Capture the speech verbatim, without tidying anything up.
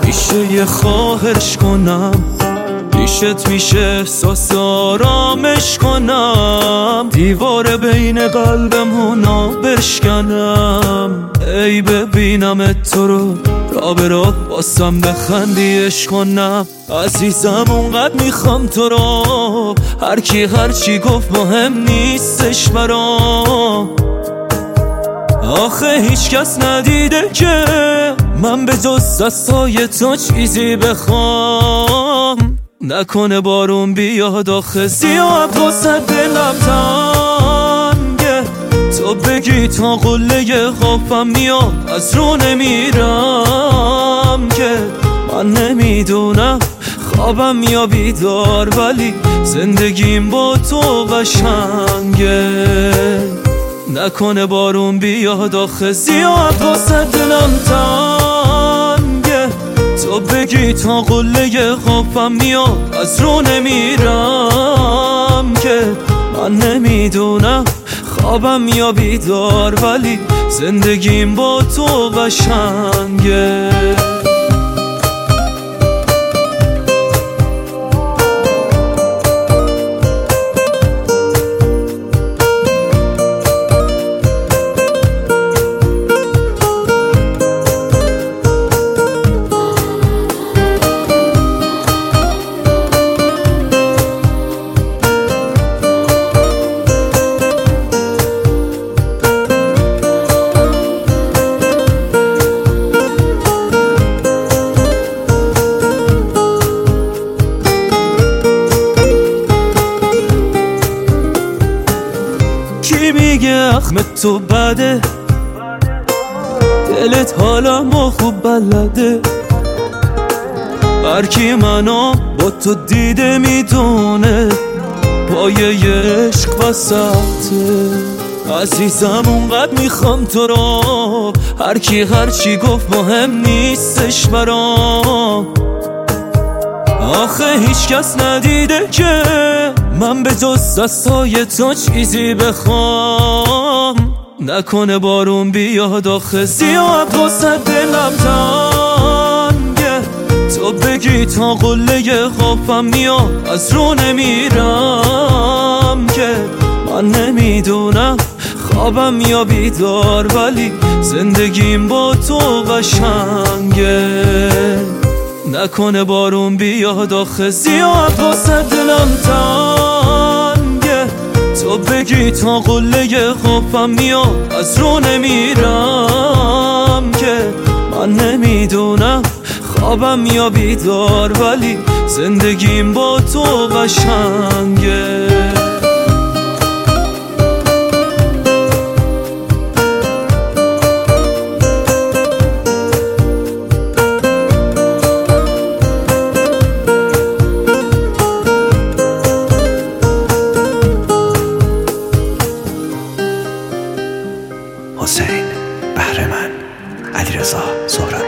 میشه یه خواهش کنم، پیشت میشه احساس آرامش کنم، دیوار بین قلبمونو بشکنم. ای ببینم تو رو را به راه واسم بخندیش کنم. عزیزم اونقدر میخوام تو رو، هر کی هر چی گفت مهم نیستش برام. آخه هیچ کس ندیده که من به جز دستای تو چیزی بخوام. نکنه بارون بیاد آخه زیاد واسه دلم تنگه، تو بگی تا قله خوابم میاد از رو نمیرم که. من نمیدونم خوابم یا بیدار، ولی زندگیم با تو قشنگه. نکنه بارون بیاد آخه زیاد واسه دلم تنگه، تو بگی تا قله خوابم میاد از رو نمیرم که. من نمیدونم خوابم یا بیدار، ولی زندگیم با تو قشنگه. کی میگه اخم تو بده، دلت حالمو خوب بلده. هرکی منو با تو دیده میدونه پایه عشق وسطه. عزیزم اونقدر میخوام تو رو، هرکی هرچی گفت مهم نیستش برام. آخه هیچ کس ندیده که من به جز دستای تو چیزی بخوام. نکنه بارون بیاد آخه زیاد واسه دلم تنگه، تو بگی تا قله خوابم میاد از رو نمیرم که. من نمیدونم خوابم یا بیدار، ولی زندگیم با تو قشنگه. نکنه بارون بیاد آخه زیاد واسه دلم تنگه، تو بگی تا قله خوابم میاد از رو نمیرم که. من نمیدونم خوابم یا بیدار، ولی زندگیم با تو قشنگه. حسین، بهرمن، علیرضا سهرابی.